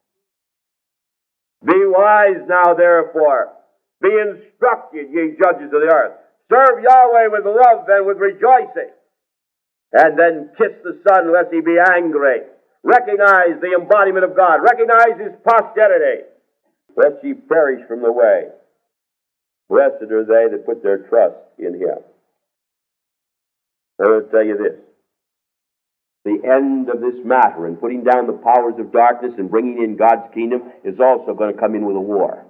Be wise now, therefore. Be instructed, ye judges of the earth. Serve Yahweh with love and with rejoicing. And then kiss the Son, lest he be angry. Recognize the embodiment of God. Recognize his posterity, lest ye perish from the way. Blessed are they that put their trust in him. I want to tell you this. The end of this matter and putting down the powers of darkness and bringing in God's kingdom is also going to come in with a war.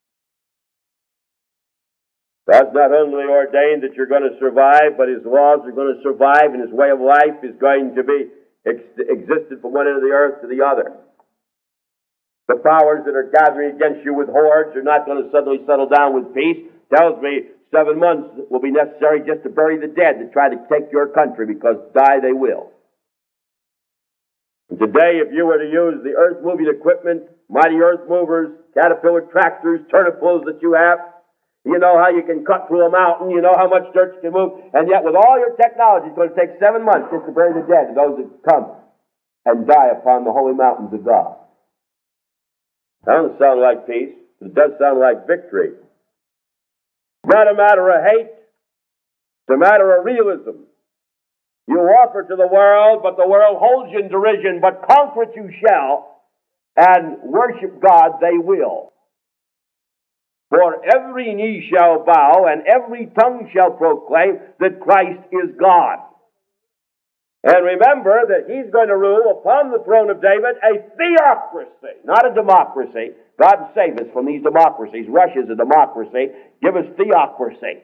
God's not only ordained that you're going to survive, but his laws are going to survive, and his way of life is going to be existed from one end of the earth to the other. The powers that are gathering against you with hordes are not going to suddenly settle down with peace. Tells me 7 months will be necessary just to bury the dead to try to take your country, because die they will. And today, if you were to use the earth-moving equipment, mighty earth movers, caterpillar tractors, turnip plows that you have, you know how you can cut through a mountain, you know how much dirt you can move, and yet with all your technology, it's going to take 7 months just to bury the dead, those that come and die upon the holy mountains of God. That doesn't sound like peace, but it does sound like victory. It's not a matter of hate, it's a matter of realism. You offer to the world, but the world holds you in derision, but conquer it you shall, and worship God they will. For every knee shall bow, and every tongue shall proclaim that Christ is God. And remember that he's going to rule upon the throne of David a theocracy, not a democracy. God save us from these democracies. Russia's a democracy. Give us theocracy.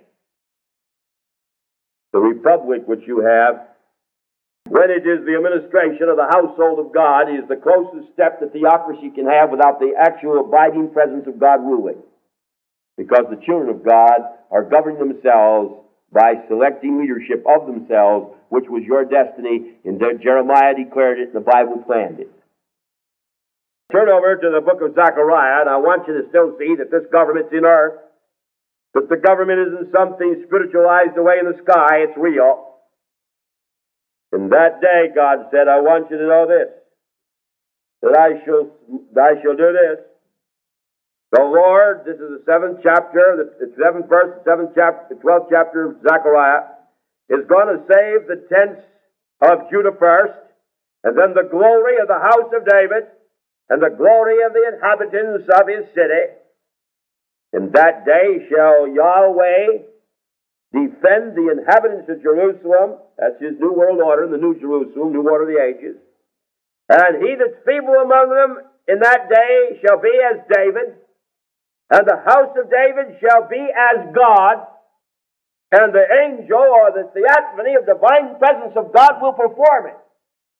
The republic which you have, when it is the administration of the household of God, is the closest step that theocracy can have without the actual abiding presence of God ruling. Because the children of God are governing themselves by selecting leadership of themselves, which was your destiny, and Jeremiah declared it, and the Bible planned it. Turn over to the book of Zechariah, and I want you to still see that this government's in earth, that the government isn't something spiritualized away in the sky, it's real. In that day, God said, I want you to know this, that I shall do this. The Lord, this is the 7th chapter, the 7th verse, the 7th chapter, the 12th chapter of Zechariah, is going to save the tents of Judah first, and then the glory of the house of David, and the glory of the inhabitants of his city. In that day shall Yahweh defend the inhabitants of Jerusalem. That's his new world order, the new Jerusalem, new order of the ages. And he that's feeble among them in that day shall be as David, and the house of David shall be as God, and the angel, or the theophany of divine presence of God, will perform it.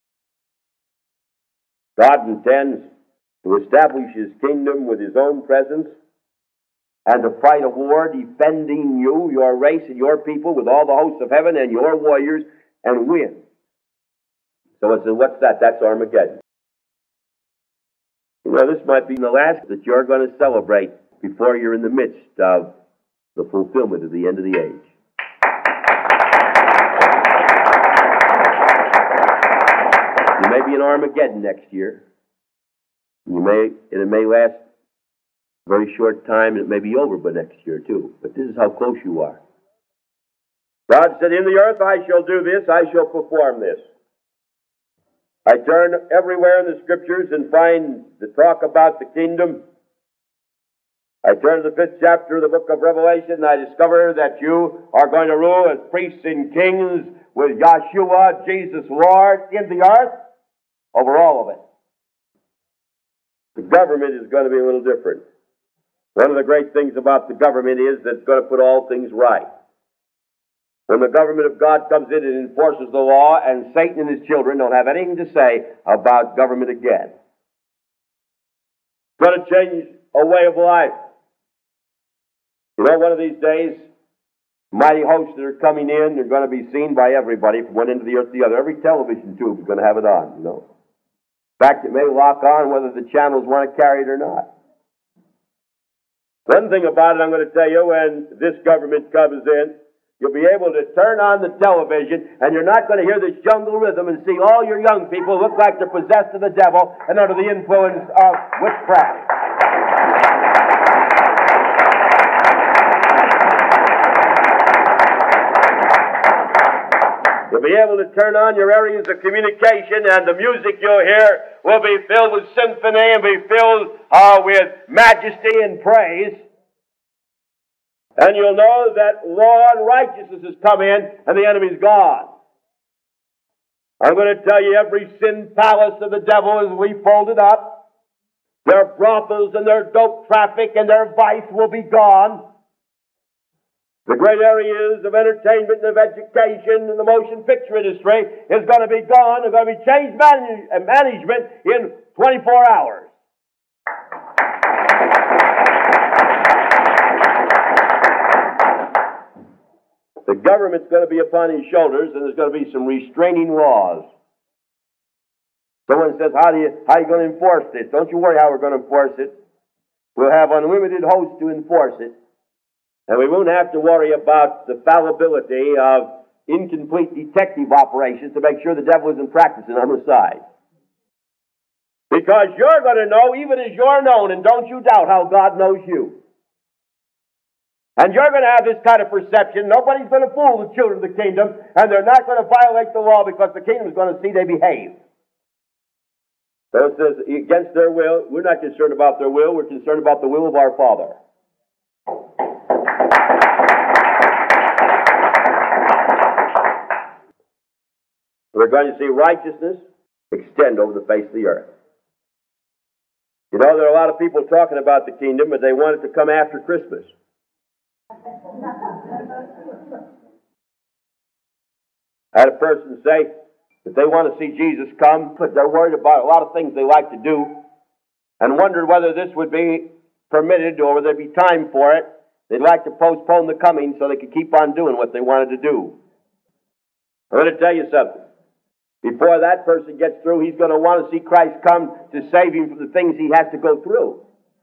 God intends to establish his kingdom with his own presence, and to fight a war defending you, your race, and your people with all the hosts of heaven and your warriors, and win. So I said, what's that? That's Armageddon. You know, this might be the last that you're going to celebrate before you're in the midst of the fulfillment of the end of the age. You may be in Armageddon next year. It may last a very short time, and it may be over by next year too. But this is how close you are. God said, in the earth I shall do this, I shall perform this. I turn everywhere in the Scriptures and find the talk about the kingdom. I turn to the 5th chapter of the book of Revelation, and I discover that you are going to rule as priests and kings with Yeshua, Jesus Lord, in the earth, over all of it. The government is going to be a little different. One of the great things about the government is that it's going to put all things right. When the government of God comes in and enforces the law, and Satan and his children don't have anything to say about government again. It's going to change a way of life. You know, one of these days, mighty hosts that are coming in, they're going to be seen by everybody from one end of the earth to the other. Every television tube is going to have it on, you know. In fact, it may lock on whether the channels want to carry it or not. One thing about it I'm going to tell you, when this government comes in, you'll be able to turn on the television, and you're not going to hear this jungle rhythm and see all your young people look like they're possessed of the devil and under the influence of witchcraft. You'll be able to turn on your areas of communication, and the music you'll hear will be filled with symphony and be filled with majesty and praise. And you'll know that law and righteousness has come in and the enemy's gone. I'm going to tell you, every sin palace of the devil is refolded up. Their brothels and their dope traffic and their vice will be gone. The great areas of entertainment and of education and the motion picture industry is going to be gone. There's going to be changed management in 24 hours. The government's going to be upon his shoulders, and there's going to be some restraining laws. Someone says, how are you going to enforce this? Don't you worry how we're going to enforce it. We'll have unlimited hosts to enforce it. And we won't have to worry about the fallibility of incomplete detective operations to make sure the devil isn't practicing on the side. Because you're going to know, even as you're known, and don't you doubt how God knows you. And you're going to have this kind of perception. Nobody's going to fool the children of the kingdom, and they're not going to violate the law because the kingdom is going to see they behave. So it says, against their will, we're not concerned about their will, we're concerned about the will of our Father. We're going to see righteousness extend over the face of the earth. You know, there are a lot of people talking about the kingdom, but they want it to come after Christmas. I had a person say that they want to see Jesus come, but they're worried about a lot of things they like to do and wondered whether this would be permitted or whether there'd be time for it. They'd like to postpone the coming so they could keep on doing what they wanted to do. I'm going to tell you something. Before that person gets through, he's going to want to see Christ come to save him from the things he has to go through.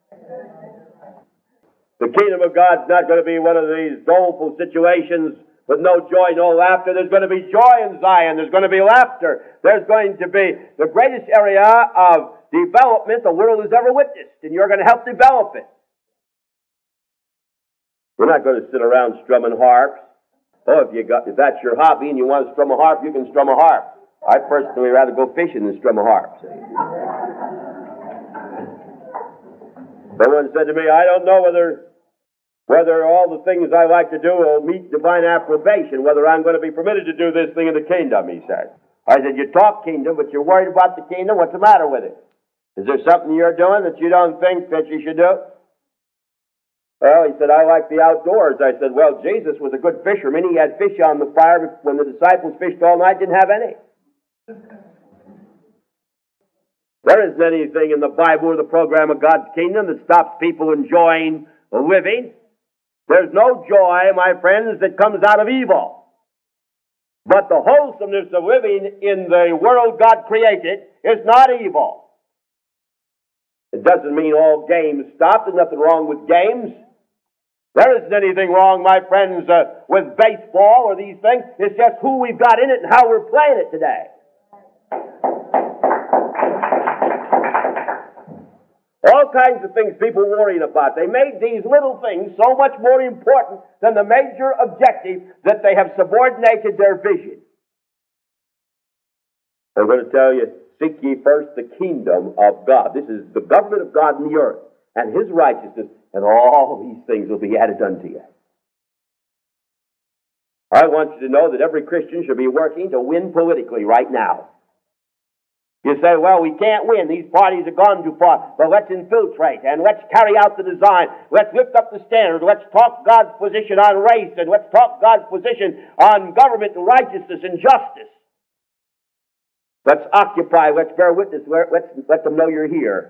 The kingdom of God's not going to be one of these doleful situations with no joy, no laughter. There's going to be joy in Zion. There's going to be laughter. There's going to be the greatest area of development the world has ever witnessed, and you're going to help develop it. We're not going to sit around strumming harps. Oh, if that's your hobby and you want to strum a harp, you can strum a harp. I personally rather go fishing than strum a harp. Someone said to me, I don't know whether all the things I like to do will meet divine approbation, whether I'm going to be permitted to do this thing in the kingdom, he said. I said, you talk kingdom, but you're worried about the kingdom. What's the matter with it? Is there something you're doing that you don't think that you should do? Well, he said, I like the outdoors. I said, well, Jesus was a good fisherman. He had fish on the fire when the disciples fished all night, didn't have any. There isn't anything in the Bible or the program of God's kingdom that stops people enjoying living. There's no joy, my friends, that comes out of evil. But the wholesomeness of living in the world God created is not evil. It doesn't mean all games stop. There's nothing wrong with games. There isn't anything wrong, my friends, with baseball or these things. It's just who we've got in it and how we're playing it today. All kinds of things people worrying about. They made these little things so much more important than the major objective that they have subordinated their vision. I'm going to tell you, seek ye first the kingdom of God. This is the government of God in the earth and His righteousness, and all these things will be added unto you. I want you to know that every Christian should be working to win politically right now. You say, well, we can't win. These parties have gone too far. But let's infiltrate and let's carry out the design. Let's lift up the standard. Let's talk God's position on race, and let's talk God's position on government and righteousness and justice. Let's occupy. Let's bear witness. Let's let them know you're here.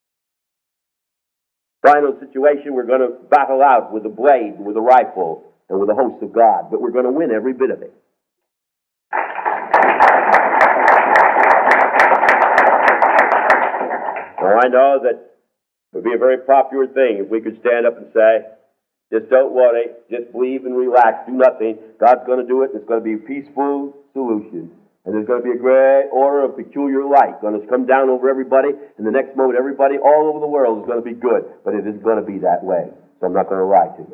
Final situation, we're going to battle out with the blade and with the rifle and with the host of God. But we're going to win every bit of it. Now, I know that it would be a very popular thing if we could stand up and say, just don't worry, just believe and relax, do nothing. God's going to do it, and it's going to be a peaceful solution. And there's going to be a great aura of peculiar light going to come down over everybody, and the next moment everybody all over the world is going to be good. But it isn't going to be that way, so I'm not going to lie to you.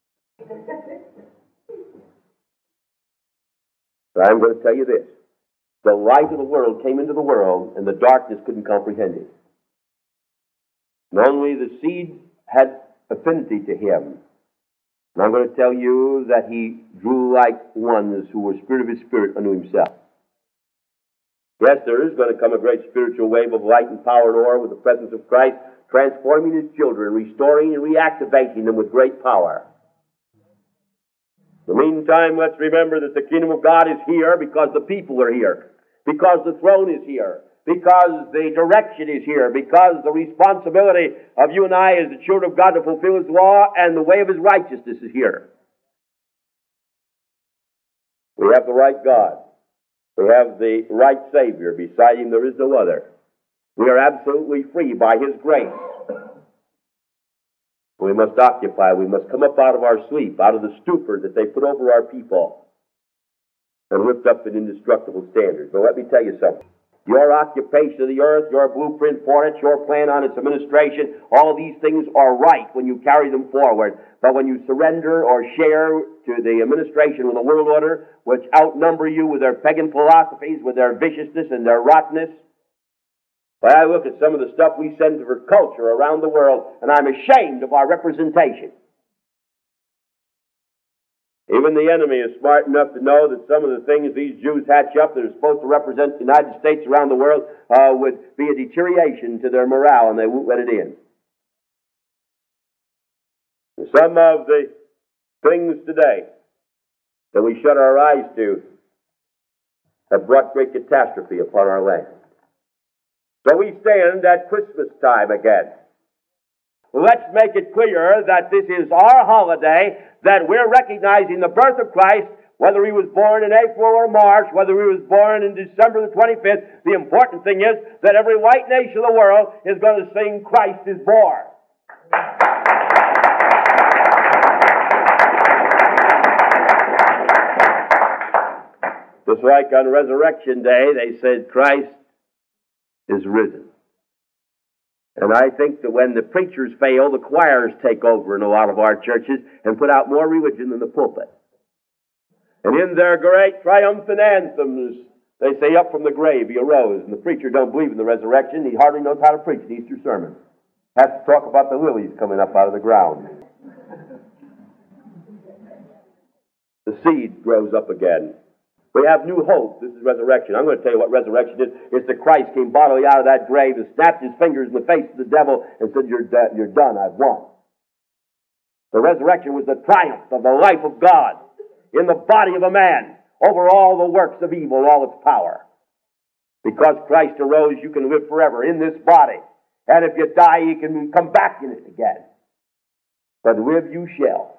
But I'm going to tell you this. The light of the world came into the world, and the darkness couldn't comprehend it. And only the seed had affinity to him. And I'm going to tell you that he drew like ones who were spirit of his spirit unto himself. Yes, there is going to come a great spiritual wave of light and power and aura with the presence of Christ, transforming his children, restoring and reactivating them with great power. In the meantime, let's remember that the kingdom of God is here because the people are here, because the throne is here, because the direction is here, because the responsibility of you and I as the children of God to fulfill his law and the way of his righteousness is here. We have the right God. We have the right Savior. Beside him there is no other. We are absolutely free by his grace. We must occupy. We must come up out of our sleep, out of the stupor that they put over our people, and lift up an indestructible standard. But let me tell you something. Your occupation of the earth, your blueprint for it, your plan on its administration, all these things are right when you carry them forward. But when you surrender or share to the administration of the world order, which outnumber you with their pagan philosophies, with their viciousness and their rottenness, but I look at some of the stuff we send for culture around the world, and I'm ashamed of our representation. Even the enemy is smart enough to know that some of the things these Jews hatch up that are supposed to represent the United States around the world would be a deterioration to their morale, and they won't let it in. And some of the things today that we shut our eyes to have brought great catastrophe upon our land. So we stand at Christmas time again. Let's make it clear that this is our holiday, that we're recognizing the birth of Christ, whether he was born in April or March, whether he was born in December the 25th. The important thing is that every white nation of the world is going to sing Christ is born. Just like on Resurrection Day, they said Christ is risen. And I think that when the preachers fail, the choirs take over in a lot of our churches and put out more religion than the pulpit. And in their great triumphant anthems, they say, up from the grave he arose. And the preacher don't believe in the resurrection. He hardly knows how to preach an Easter sermon. Has to talk about the lilies coming up out of the ground. The seed grows up again. We have new hope. This is resurrection. I'm going to tell you what resurrection is. It's that Christ came bodily out of that grave and snapped his fingers in the face of the devil and said, you're done. I've won. The resurrection was the triumph of the life of God in the body of a man over all the works of evil, all its power. Because Christ arose, you can live forever in this body. And if you die, you can come back in it again. But live you shall.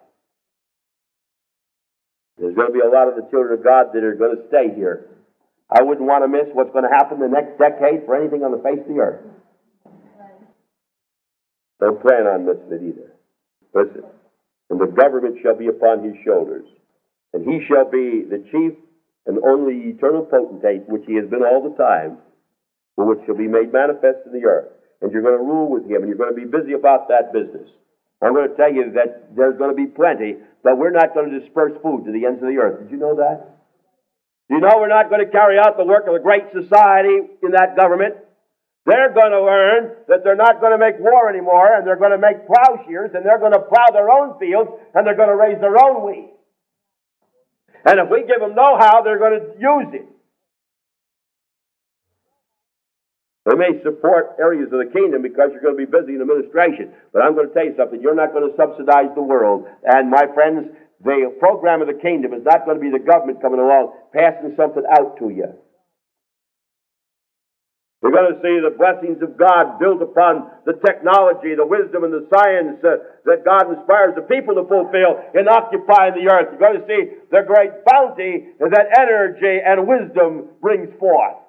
There's going to be a lot of the children of God that are going to stay here. I wouldn't want to miss what's going to happen the next decade for anything on the face of the earth. Don't plan on missing it either. Listen. And the government shall be upon his shoulders. And he shall be the chief and only eternal potentate, which he has been all the time, for which shall be made manifest in the earth. And you're going to rule with him, and you're going to be busy about that business. I'm going to tell you that there's going to be plenty, but we're not going to disperse food to the ends of the earth. Did you know that? Do you know we're not going to carry out the work of a great society in that government they're going to learn that they're not going to make war anymore, and they're going to make plowshares, and they're going to plow their own fields, and they're going to raise their own wheat. And if we give them know-how, they're going to use it. They may support areas of the kingdom because you're going to be busy in administration. But I'm going to tell you something. You're not going to subsidize the world. And my friends, the program of the kingdom is not going to be the government coming along passing something out to you. We're going to see the blessings of God built upon the technology, the wisdom, and the science that God inspires the people to fulfill in occupying the earth. You're going to see the great bounty that energy and wisdom brings forth.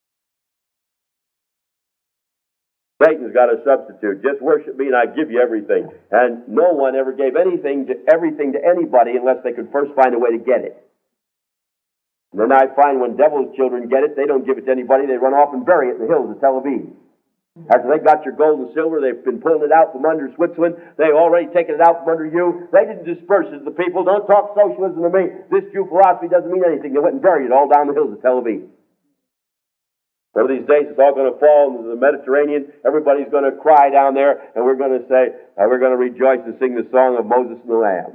Satan's got a substitute. Just worship me and I give you everything. And no one ever gave everything to anybody unless they could first find a way to get it. And then I find when devil's children get it, they don't give it to anybody. They run off and bury it in the hills of Tel Aviv. After they got your gold and silver, they've been pulling it out from under Switzerland. They've already taken it out from under you. They didn't disperse it to the people. Don't talk socialism to me. This Jew philosophy doesn't mean anything. They went and buried it all down the hills of Tel Aviv. One of these days, it's all going to fall into the Mediterranean. Everybody's going to cry down there, and we're going to say, we're going to rejoice and sing the song of Moses and the Lamb.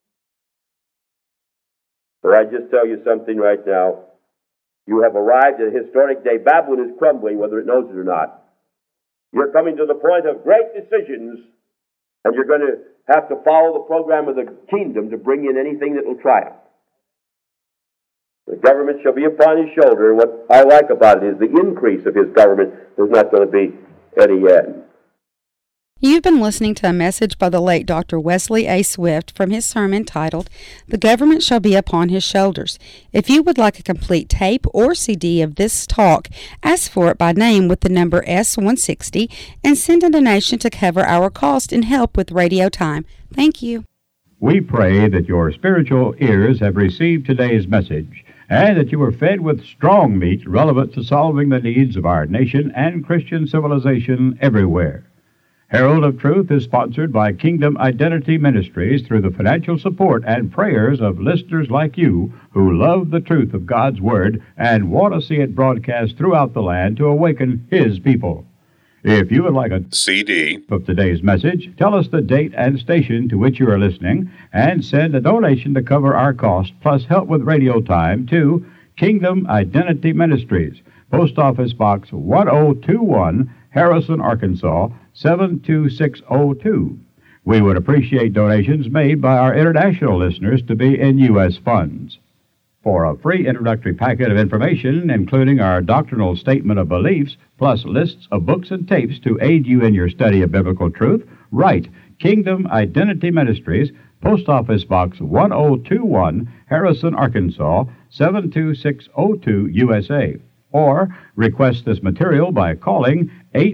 But I just tell you something right now. You have arrived at a historic day. Babylon is crumbling, whether it knows it or not. You're coming to the point of great decisions, and you're going to have to follow the program of the kingdom to bring in anything that will triumph. The government shall be upon his shoulder. What I like about it is the increase of his government. There's not going to be any end. You've been listening to a message by the late Dr. Wesley A. Swift from his sermon titled, The Government Shall Be Upon His Shoulders. If you would like a complete tape or CD of this talk, ask for it by name with the number S160 and send a donation to cover our cost and help with radio time. Thank you. We pray that your spiritual ears have received today's message, and that you were fed with strong meat relevant to solving the needs of our nation and Christian civilization everywhere. Herald of Truth is sponsored by Kingdom Identity Ministries through the financial support and prayers of listeners like you who love the truth of God's Word and want to see it broadcast throughout the land to awaken His people. If you would like a CD of today's message, tell us the date and station to which you are listening, and send a donation to cover our cost, plus help with radio time, to Kingdom Identity Ministries, Post Office Box 1021, Harrison, Arkansas, 72602. We would appreciate donations made by our international listeners to be in U.S. funds. For a free introductory packet of information, including our doctrinal statement of beliefs, plus lists of books and tapes to aid you in your study of biblical truth, write Kingdom Identity Ministries, Post Office Box 1021, Harrison, Arkansas, 72602, USA. Or request this material by calling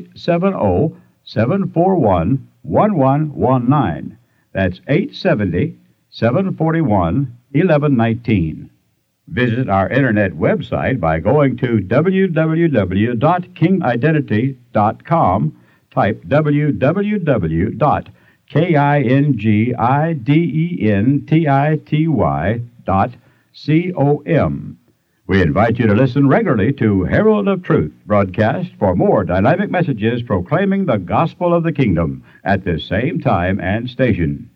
870-741-1119. That's 870-741-1119. Visit our internet website by going to www.kingidentity.com. Type www.kingidentity.com. We invite you to listen regularly to Herald of Truth broadcast for more dynamic messages proclaiming the gospel of the kingdom at this same time and station.